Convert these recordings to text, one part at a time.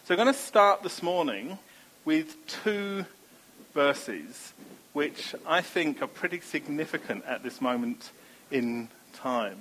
So I'm going to start this morning with two verses which I think are pretty significant at this moment in time.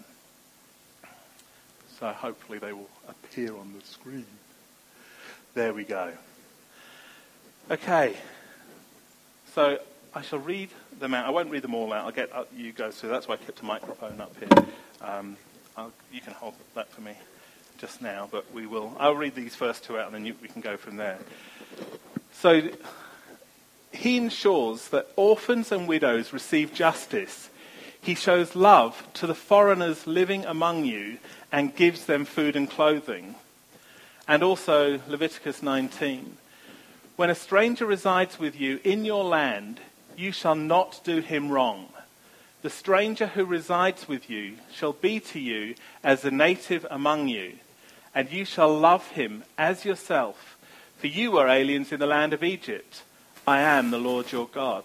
So hopefully they will appear on the screen. There we go. Okay. So I shall read them out. I won't read them all out. I'll get you guys through. That's why I kept a microphone up here. You can hold that for me just now, but I'll read these first two out and then we can go from there. So he ensures that orphans and widows receive justice. He shows love to the foreigners living among you and gives them food and clothing. And also Leviticus 19. When a stranger resides with you in your land, you shall not do him wrong. The stranger who resides with you shall be to you as a native among you, and you shall love him as yourself, for you were aliens in the land of Egypt. I am the Lord your God.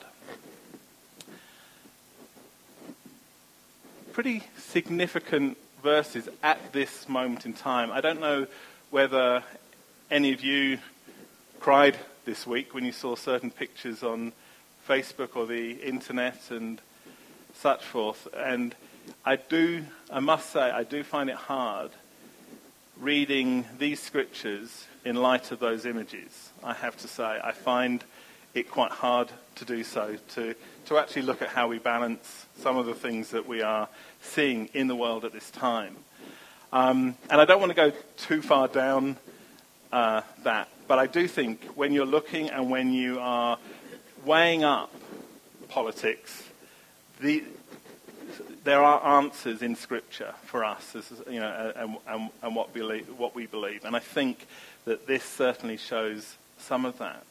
Pretty significant verses at this moment in time. I don't know whether any of you cried this week when you saw certain pictures on Facebook or the internet and such forth. And I must say, I do find it hard reading these scriptures in light of those images. I have to say, I find it quite hard to do so, to actually look at how we balance some of the things that we are seeing in the world at this time. And I don't want to go too far down that, but I do think when you're looking and when you are weighing up politics, there are answers in Scripture for us, and what we believe, and I think that this certainly shows some of that.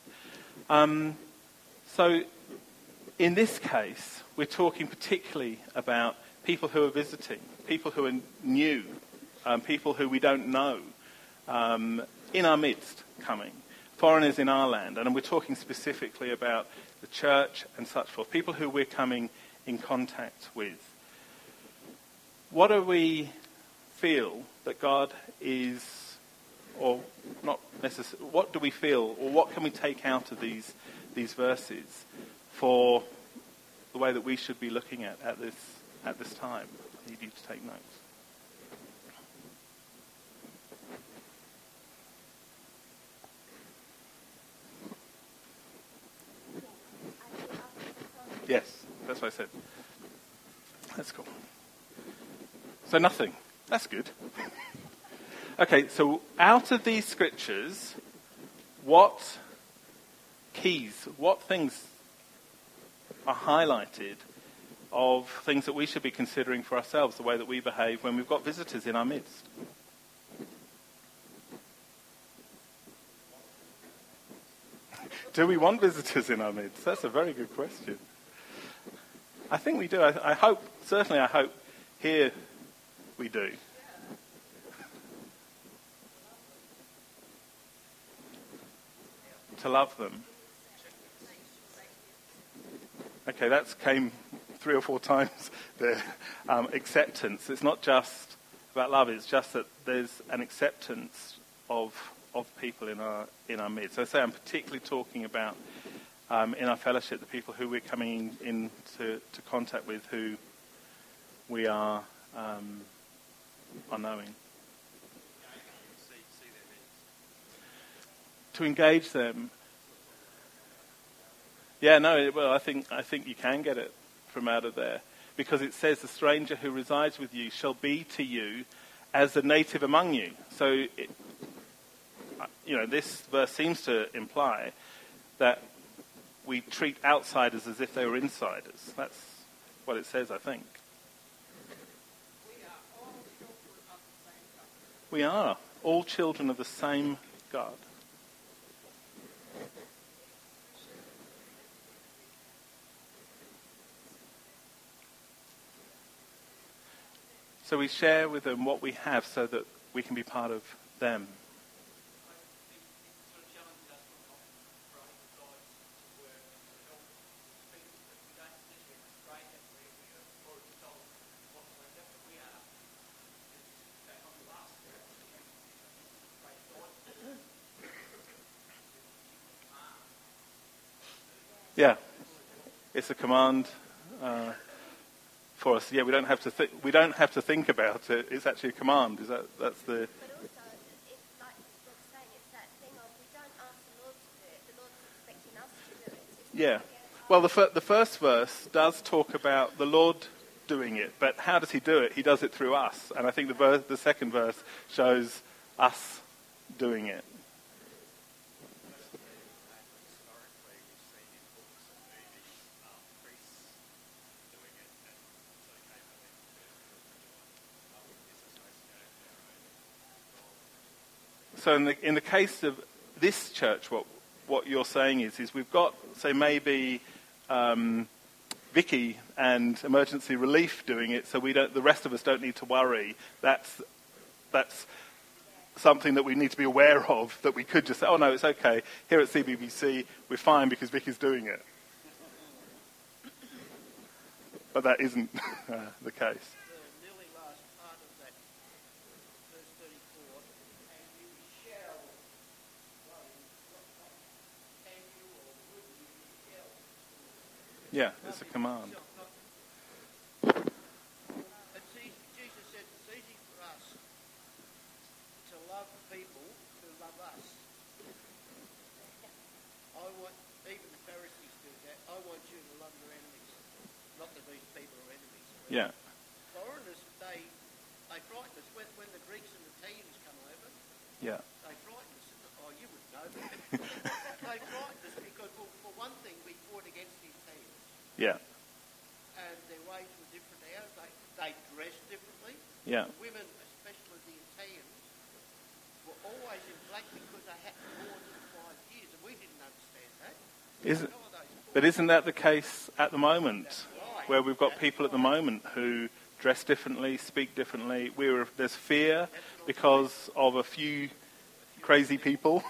So, in this case, we're talking particularly about people who are visiting, people who are new, people who we don't know, in our midst coming, foreigners in our land, and we're talking specifically about the church and such forth, people who we're coming in contact with. What do we feel that God is, or not necessarily, what do we feel, or what can we take out of these verses for the way that we should be looking at this time? I need you to take notes. Yes, that's what I said. That's cool. So nothing. That's good. Okay, so out of these scriptures, what things are highlighted of things that we should be considering for ourselves, the way that we behave when we've got visitors in our midst? Do we want visitors in our midst? That's a very good question. I think we do. I hope here we do. To love them. Okay, that came 3 or 4 times there. Acceptance. It's not just about love, it's just that there's an acceptance of people in our midst. So I say I'm particularly talking about in our fellowship, the people who we're coming into contact with, who we are knowing. To engage them. Yeah, no, well, I think you can get it from out of there, because it says the stranger who resides with you shall be to you as a native among you. So, this verse seems to imply that we treat outsiders as if they were insiders. That's what it says, I think. We are all children of the same God. So we share with them what we have so that we can be part of them. Yeah, it's a command for us. Yeah, we don't have to we don't have to think about it. It's actually a command. That's the. But also, it's like Rob's saying, it's that thing of we don't ask the Lord to do it. The Lord's expecting us to do it. It's Yeah. Well, the first verse does talk about the Lord doing it, but how does he do it? He does it through us. And I think the second verse shows us doing it. So in the case of this church, what you're saying is we've got, say, maybe Vicky and emergency relief doing it, so the rest of us don't need to worry. That's something that we need to be aware of, that we could just say, oh no, it's okay. Here at CBBC, we're fine because Vicky's doing it. But that isn't the case. The nearly last part of that, verse 34, and you shall, and you or will you shall. Yeah, it's a command. Jesus said it's easy for us to love people who love us. Even the Pharisees do that. I want you to love your enemies. Not that these people are enemies. Yeah. Foreigners, they frighten us. When the Greeks and the Italians come over, Yeah. they frighten us. Oh, you would know that. They frighten us because, well, for one thing, we fought against the Italians. Yeah. And their ways were different to ours. They dressed differently. Yeah. The women, especially the Italians, were always in black because they had more than 5 years, and we didn't understand that. But isn't that the case at the moment, where we've got people at the moment who dress differently, speak differently? There's fear because of a few crazy people.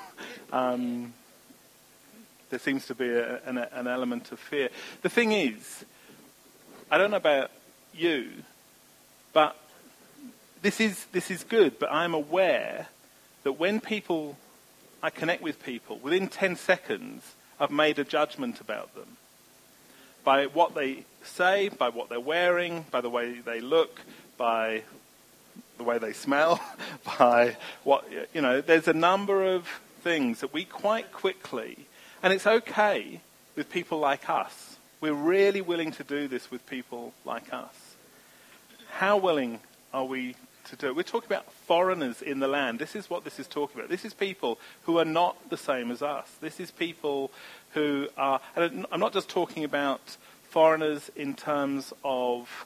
There seems to be an element of fear. The thing is, I don't know about you, but this is good. But I'm aware that when I connect with people, within 10 seconds, I've made a judgment about them. By what they say, by what they're wearing, by the way they look, by the way they smell, by there's a number of things that we quite quickly, and it's okay with people like us. We're really willing to do this with people like us. How willing are we to do it? We're talking about foreigners in the land. This is what this is talking about. This is people who are not the same as us. This is people who are, and I'm not just talking about foreigners in terms of,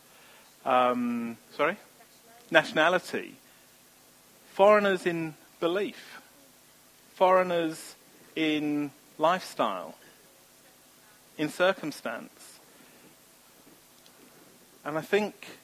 nationality. Foreigners in belief. Foreigners in lifestyle. In circumstance. And I think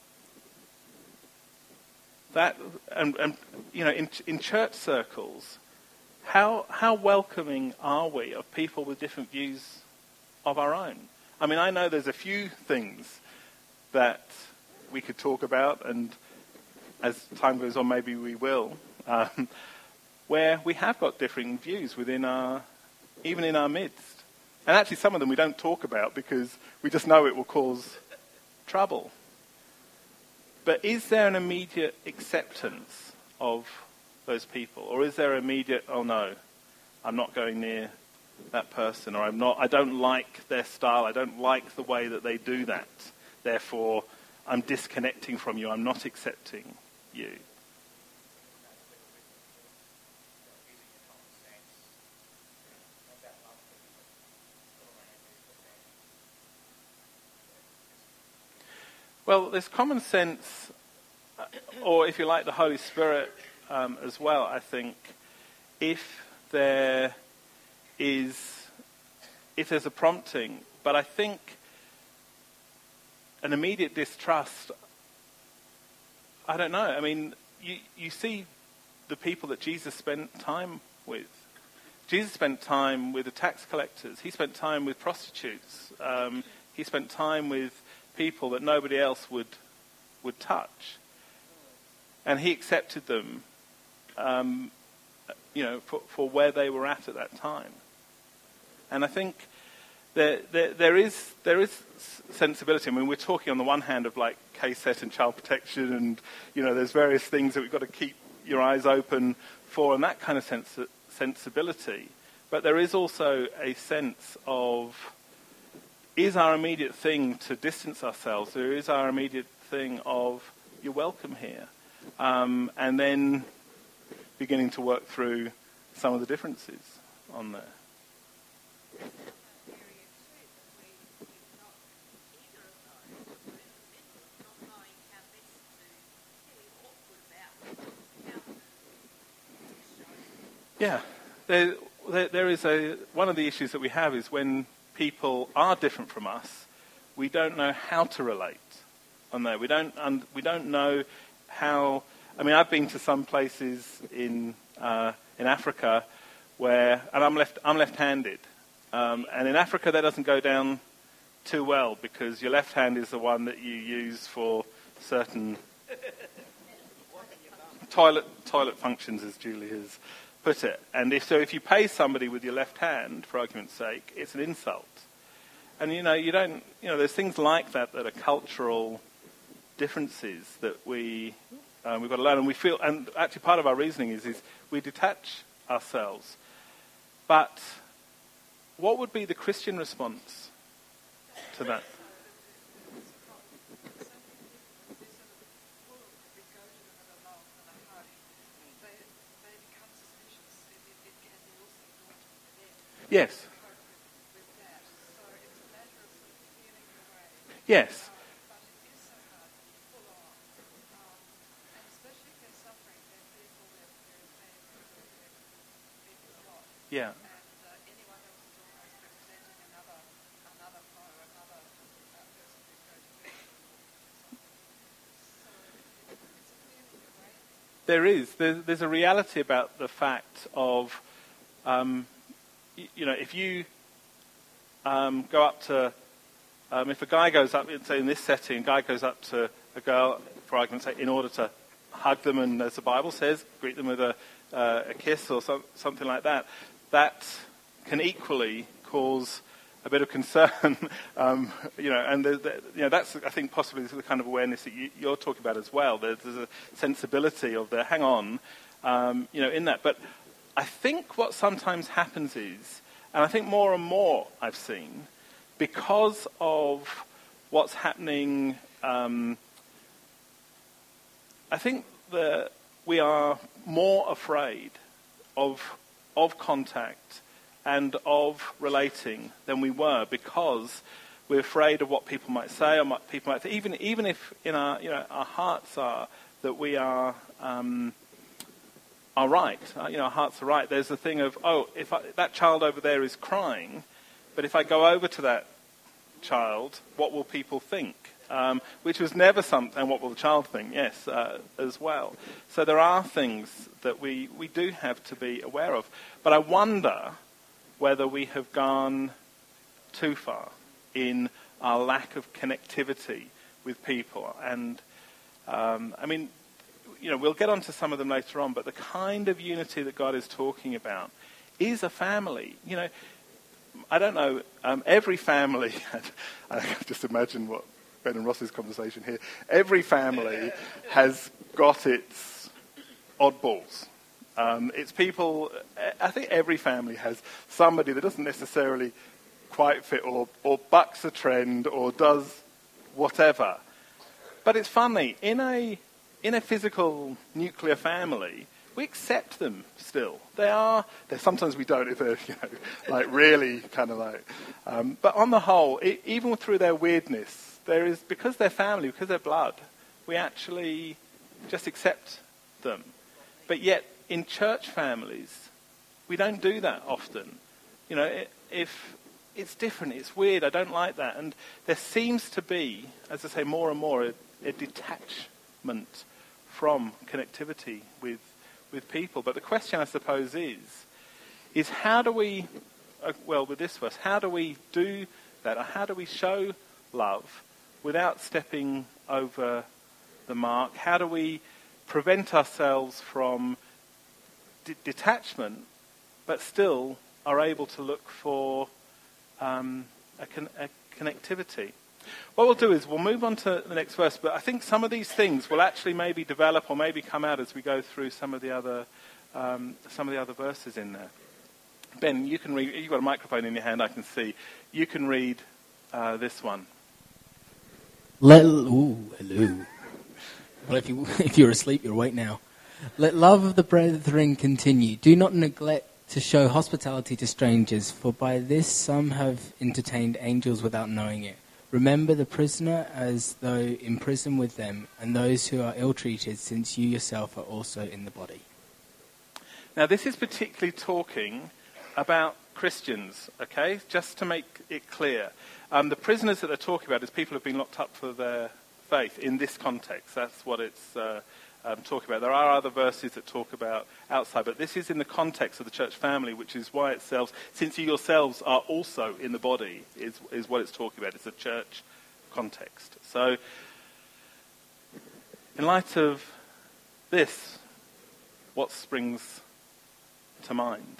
that, in church circles, how welcoming are we of people with different views of our own? I mean, I know there's a few things that we could talk about, and as time goes on, maybe we will, where we have got differing views even in our midst. And actually some of them we don't talk about because we just know it will cause trouble. But is there an immediate acceptance of those people? Or is there immediate, oh no, I'm not going near that person, or I don't like their style, I don't like the way that they do that, therefore I'm disconnecting from you, I'm not accepting you? Well, there's common sense, or if you like, the Holy Spirit as well, I think, if there's a prompting. But I think an immediate distrust, I don't know. I mean, you see the people that Jesus spent time with. Jesus spent time with the tax collectors. He spent time with prostitutes. He spent time with people that nobody else would touch. And he accepted them, for where they were at that time. And I think there is sensibility. I mean, we're talking on the one hand of like KSET and child protection, and there's various things that we've got to keep your eyes open for, and that kind of sensibility. But there is also a sense of, is our immediate thing to distance ourselves, or is our immediate thing of, you're welcome here, and then beginning to work through some of the differences on there. Yeah, there is one of the issues that we have is when people are different from us, we don't know how to relate on there. We don't know how. I mean, I've been to some places in Africa and I'm left-handed, and in Africa that doesn't go down too well because your left hand is the one that you use for certain toilet functions, as Julie has put it. And if you pay somebody with your left hand, for argument's sake, it's an insult. And there's things like that are cultural differences that we've got to learn, and we feel. And actually, part of our reasoning is we detach ourselves. But what would be the Christian response to that? Yes. Yes. Yeah. There is. There's a reality about the fact of, if you go up to, if a guy goes up, say in this setting, a guy goes up to a girl, for argument's sake, in order to hug them, and as the Bible says, greet them with a kiss or something like that, that can equally cause a bit of concern, and that's, I think, possibly the kind of awareness that you're talking about as well. There's a sensibility of the hang on, in that. But I think what sometimes happens is, and I think more and more I've seen, because of what's happening, I think that we are more afraid of contact and of relating than we were, because we're afraid of what people might say or what people might think. Even if in our our hearts are that we are right, our hearts are right. There's the thing of, if that child over there is crying, but if I go over to that child, what will people think? Which was never something, and what will the child think? Yes, as well. So there are things that we do have to be aware of. But I wonder whether we have gone too far in our lack of connectivity with people. And, we'll get onto some of them later on, but the kind of unity that God is talking about is a family. I don't know, every family, I can just imagine what Ben and Ross's conversation here, every family has got its oddballs. It's people, I think every family has somebody that doesn't necessarily quite fit or bucks a trend or does whatever. But it's funny, in a physical nuclear family, we accept them still. Sometimes we don't if they're, really kind of like, but on the whole, even through their weirdness, there is, because they're family, because they're blood, we actually just accept them. But yet, in church families, we don't do that often. If it's different, it's weird, I don't like that. And there seems to be, as I say, more and more, a detachment from connectivity with people. But the question, I suppose, is how do we, with this verse, how do we do that? Or how do we show love without stepping over the mark? How do we prevent ourselves from detachment, but still are able to look for a connectivity. What we'll do is we'll move on to the next verse, but I think some of these things will actually maybe develop or maybe come out as we go through some of the other verses in there. Ben, you can read. You've got a microphone in your hand, I can see. You can read this one. Hello. Well, if you're asleep, you're awake now. Let love of the brethren continue. Do not neglect to show hospitality to strangers, for by this some have entertained angels without knowing it. Remember the prisoner as though in prison with them, and those who are ill-treated, since you yourself are also in the body. Now, this is particularly talking about Christians, okay? Just to make it clear. The prisoners that they're talking about is people who have been locked up for their faith in this context. That's what it's talking about. There are other verses that talk about outside, but this is in the context of the church family, which is why it says, since you yourselves are also in the body, is what it's talking about. It's a church context. So, in light of this, what springs to mind?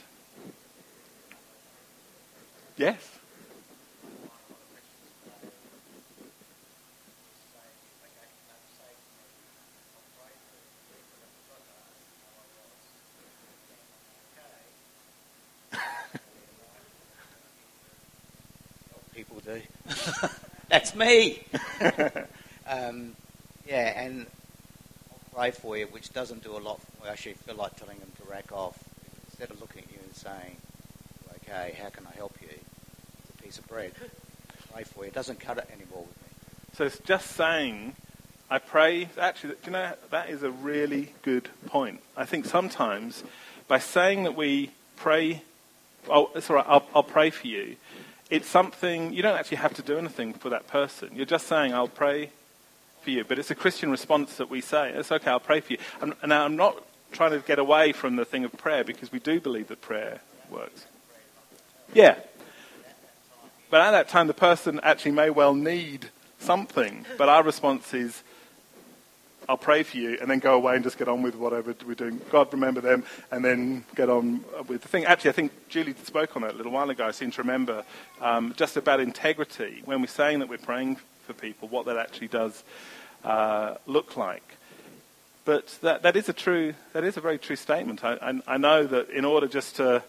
Yes? People do. That's me. And I'll pray for you, which doesn't do a lot. I actually feel like telling them to rack off. Instead of looking at you and saying, okay, how can I help you? It's a piece of bread. Pray for you. It doesn't cut it anymore with me. So it's just saying, I pray. Actually, do you know, that is a really good point. I think sometimes by saying that we pray, oh, it's all right, I'll pray for you, it's something, you don't actually have to do anything for that person. You're just saying, I'll pray for you. But it's a Christian response that we say, it's okay, I'll pray for you. Now, I'm not trying to get away from the thing of prayer, because we do believe that prayer works. Yeah. But at that time, the person actually may well need something. But our response is, I'll pray for you, and then go away and just get on with whatever we're doing. God, remember them, and then get on with the thing. Actually, I think Julie spoke on that a little while ago. I seem to remember just about integrity. When we're saying that we're praying for people, what that actually does look like. But that is a very true statement. I know that in order just to,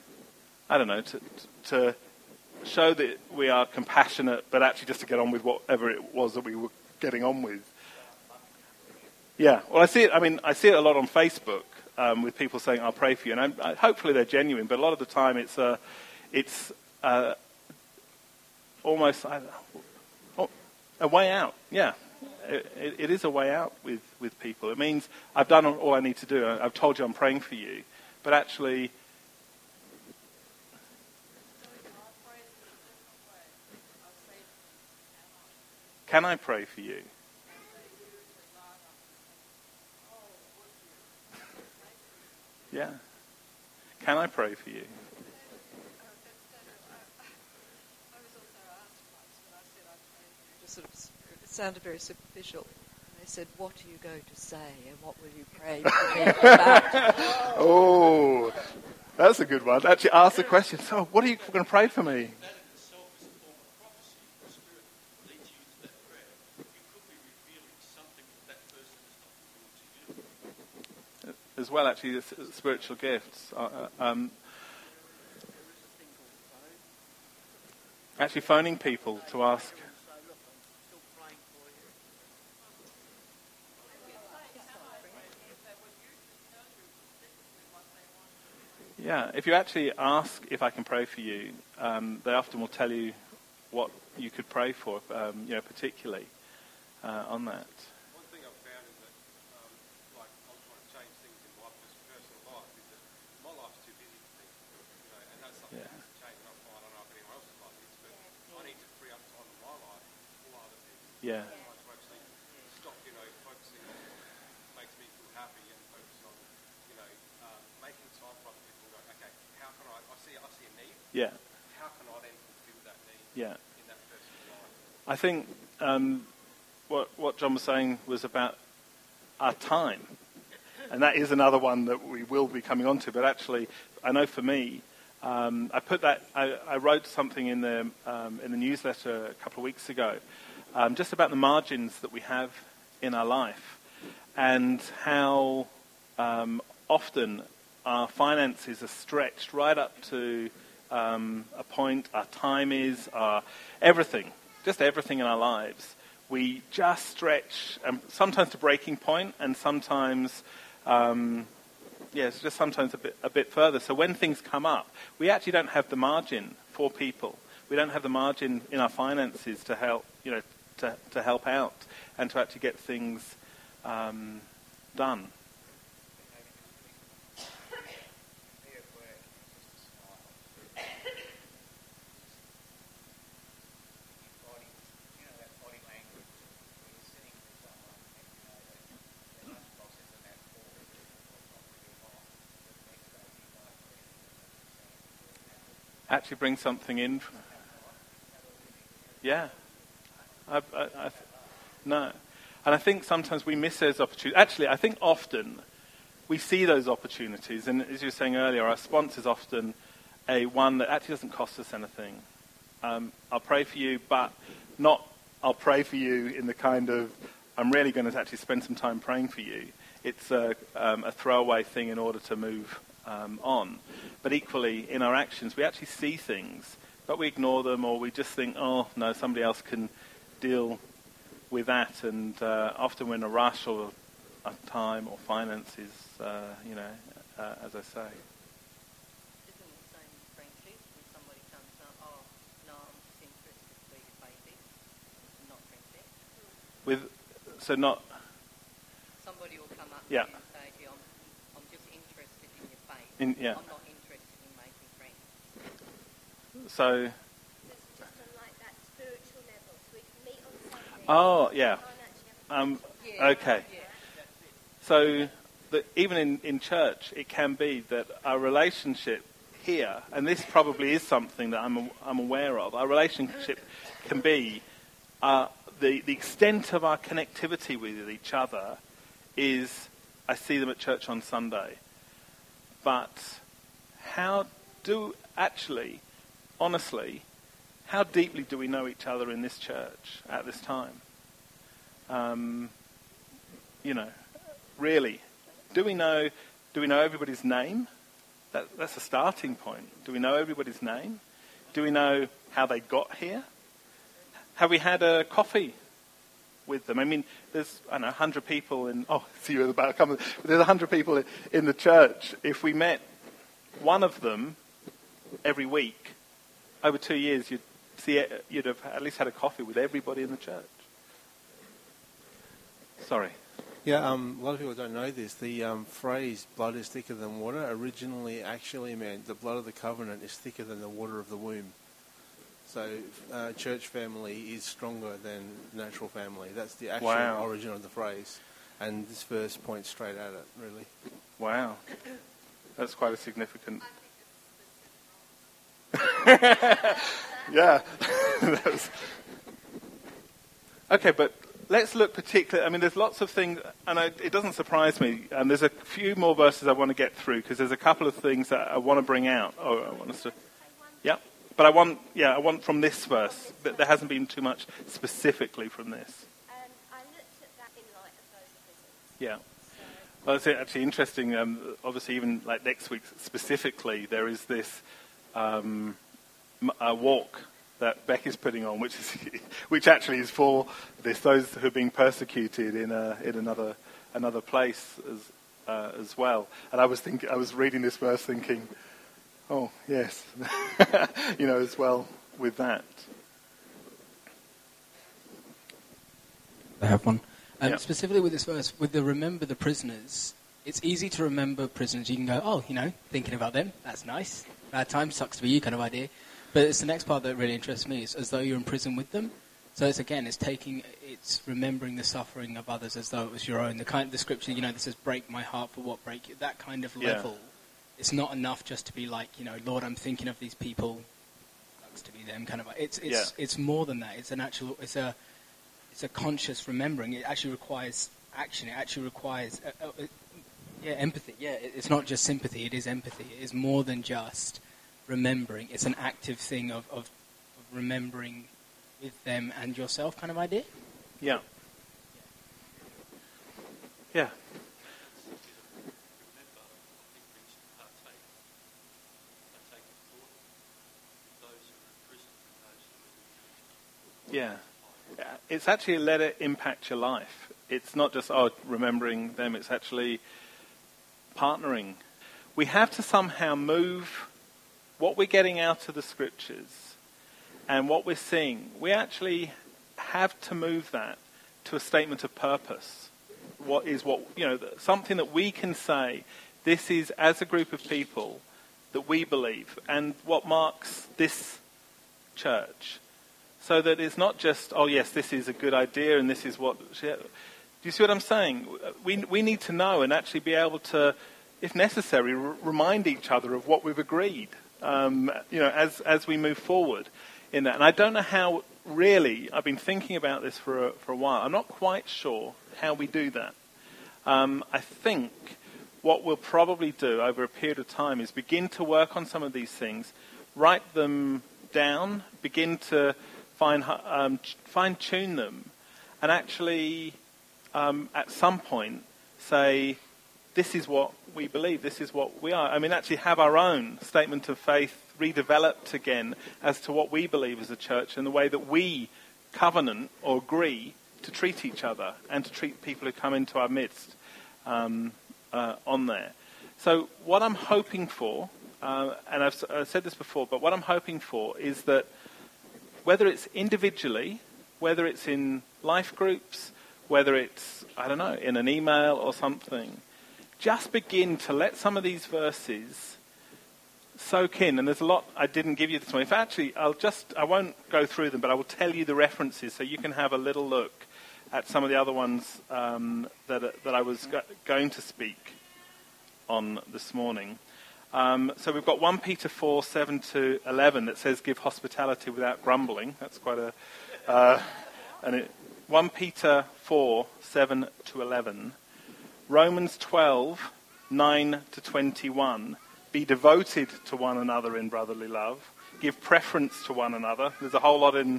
to show that we are compassionate, but actually just to get on with whatever it was that we were getting on with. Yeah, well, I see it a lot on Facebook with people saying, I'll pray for you. And hopefully they're genuine, but a lot of the time it's almost a way out. Yeah, it is a way out with people. It means I've done all I need to do. I've told you I'm praying for you. But actually, can I pray for you? Yeah. Can I pray for you? It sounded very superficial. And they said, what are you going to say and what will you pray for me about? Oh, that's a good one. Actually ask the question, so what are you going to pray for me? As well, actually, spiritual gifts. Actually phoning people to ask. Yeah, if you actually ask if I can pray for you, they often will tell you what you could pray for, particularly on that. One thing I've found is that, I'm trying to change things in my personal life, is that my life's too busy for things, and that's something that needs to change. And I don't know if anyone else is like this, but I need to free up time in my life for other people. Yeah. I to actually stop, focusing on what makes me feel happy and focus on, making time for other people. Go, okay, how can I see a need. Yeah. How can I then fulfill that need? Yeah. In that person's life? I think what John was saying was about our time. And that is another one that we will be coming on to. But actually, I know for me, I wrote something in the newsletter a couple of weeks ago, just about the margins that we have in our life, and how often our finances are stretched right up to a point. Our time is, everything, just everything in our lives. We just stretch, sometimes to breaking point, and sometimes. It's just sometimes a bit further. So when things come up, we actually don't have the margin for people. We don't have the margin in our finances to help, to help out and to actually get things done. Actually bring something in. Yeah. No. And I think sometimes we miss those opportunities. Actually, I think often we see those opportunities. And as you were saying earlier, our response is often one that actually doesn't cost us anything. I'll pray for you, but not I'll pray for you in the kind of, I'm really going to actually spend some time praying for you. It's a throwaway thing in order to move on. But equally, in our actions, we actually see things, but we ignore them, or we just think, oh, no, somebody else can deal with that. And often we're in a rush or a time or finances, as I say. Isn't it the same in friendships when somebody comes up, oh, no, I'm just interested to your baby, not friendship? Somebody will come up to you and say to you, I'm just interested in your faith. I'm not interested in making friends. So. Just on like that spiritual level, so we can meet on Sunday. Oh, yeah. Okay. Yeah. So even in church, it can be that our relationship here, and this probably is something that I'm aware of, our relationship can be the extent of our connectivity with each other is, I see them at church on Sunday. But honestly, how deeply do we know each other in this church at this time? Really, do we know everybody's name? That's a starting point. Do we know everybody's name? Do we know how they got here? Have we had a coffee with them? I mean, there's 100 people in. Oh, see you at the back. There's 100 people in the church. If we met one of them every week over 2 years, you'd have at least had a coffee with everybody in the church. Sorry. Yeah, a lot of people don't know this. The phrase "blood is thicker than water" originally actually meant the blood of the covenant is thicker than the water of the womb. So church family is stronger than natural family. That's the actual origin of the phrase. And this verse points straight at it, really. Wow. That's quite a significant... Yeah. Okay, but let's look particularly... I mean, there's lots of things, and it doesn't surprise me. And there's a few more verses I want to get through, because there's a couple of things that I want to bring out. Oh, I want us to... Yeah. But I want from this verse, but there hasn't been too much specifically from this. I looked at that in light of those prisons. Yeah. Well, it's actually interesting. Obviously, even like next week specifically, there is this walk that Beck is putting on, which actually is for those who are being persecuted in another place as well. And I was reading this verse thinking, oh yes, as well with that. I have one. Specifically with this verse, with the remember the prisoners, it's easy to remember prisoners. You can go, oh, thinking about them, that's nice. Bad time, sucks to be you kind of idea. But it's the next part that really interests me, is as though you're in prison with them. So it's remembering the suffering of others as though it was your own. The scripture, that says, break my heart for what break you. That kind of level. It's not enough just to be like, Lord, I'm thinking of these people. Sucks to be them kind of. It's more than that. It's a conscious remembering. It actually requires action. It actually requires empathy. Yeah, it's not just sympathy. It is empathy. It is more than just remembering. It's an active thing of remembering with them and yourself kind of idea? Yeah. Yeah. Yeah. It's actually let it impact your life. It's not just, remembering them. It's actually partnering. We have to somehow move what we're getting out of the scriptures and what we're seeing. We actually have to move that to a statement of purpose. Something that we can say, this is, as a group of people, that we believe, and what marks this church. So that it's not just, yes, this is a good idea and this is what... Do you see what I'm saying? We need to know and actually be able to, if necessary, remind each other of what we've agreed, as we move forward in that. And I don't know how, really, I've been thinking about this for a while. I'm not quite sure how we do that. I think what we'll probably do over a period of time is begin to work on some of these things, write them down, begin to fine-tune them, and actually, at some point, say, this is what we believe, this is what we are. I mean, actually have our own statement of faith redeveloped again as to what we believe as a church and the way that we covenant or agree to treat each other and to treat people who come into our midst on there. So what I'm hoping for, and I've said this before, but what I'm hoping for is that whether it's individually, whether it's in life groups, whether it's, in an email or something, just begin to let some of these verses soak in. And there's a lot I didn't give you this morning. I won't go through them, but I will tell you the references so you can have a little look at some of the other ones that I was going to speak on this morning. So we've got 1 Peter 4, 7 to 11 that says, give hospitality without grumbling. That's quite a... 1 Peter 4, 7 to 11. Romans 12, 9 to 21. Be devoted to one another in brotherly love. Give preference to one another. There's a whole lot in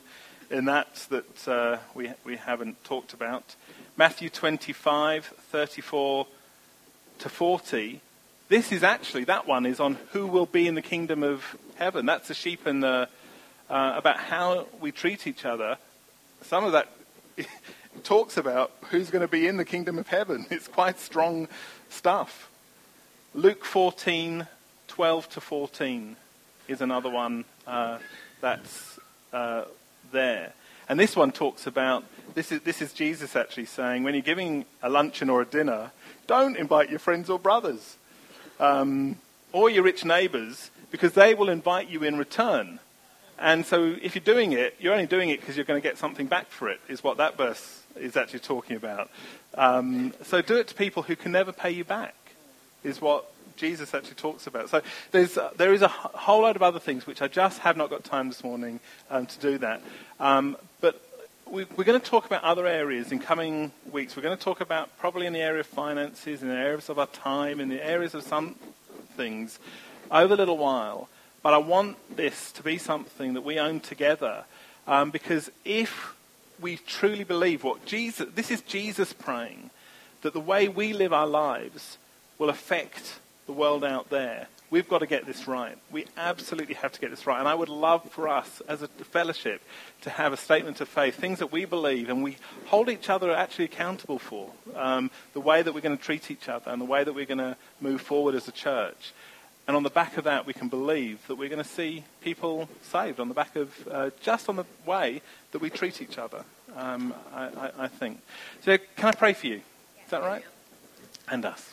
that we haven't talked about. Matthew 25, 34 to 40. This is actually, that one is on who will be in the kingdom of heaven. That's the sheep and about how we treat each other. Some of that talks about who's going to be in the kingdom of heaven. It's quite strong stuff. Luke 14, 12 to 14 is another one that's there. And this one talks about, this is Jesus actually saying, when you're giving a luncheon or a dinner, don't invite your friends or brothers. Or your rich neighbours, because they will invite you in return. And so if you're doing it, you're only doing it because you're going to get something back for it, is what that verse is actually talking about. So do it to people who can never pay you back, is what Jesus actually talks about. So there is a whole load of other things which I just have not got time this morning to do that. But we're going to talk about other areas in coming weeks. We're going to talk about probably in the area of finances, in the areas of our time, in the areas of some things over a little while. But I want this to be something that we own together, because if we truly believe this is Jesus praying, that the way we live our lives will affect the world out there. We've got to get this right. We absolutely have to get this right. And I would love for us as a fellowship to have a statement of faith, things that we believe and we hold each other actually accountable for, the way that we're going to treat each other and the way that we're going to move forward as a church. And on the back of that, we can believe that we're going to see people saved on the back of just on the way that we treat each other, I think. So can I pray for you? Is that right? And us.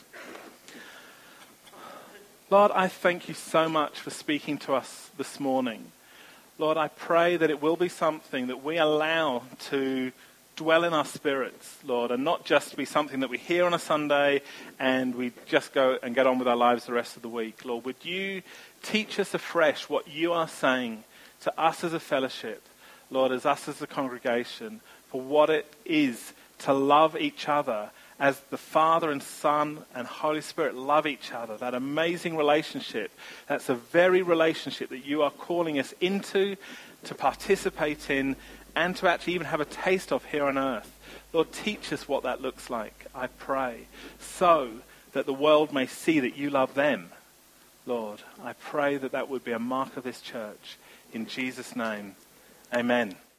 Lord, I thank you so much for speaking to us this morning. Lord, I pray that it will be something that we allow to dwell in our spirits, Lord, and not just be something that we hear on a Sunday and we just go and get on with our lives the rest of the week. Lord, would you teach us afresh what you are saying to us as a fellowship, Lord, as us as a congregation, for what it is to love each other as the Father and Son and Holy Spirit love each other, that amazing relationship, that's the very relationship that you are calling us into, to participate in, and to actually even have a taste of here on earth. Lord, teach us what that looks like, I pray, so that the world may see that you love them. Lord, I pray that that would be a mark of this church. In Jesus' name, amen.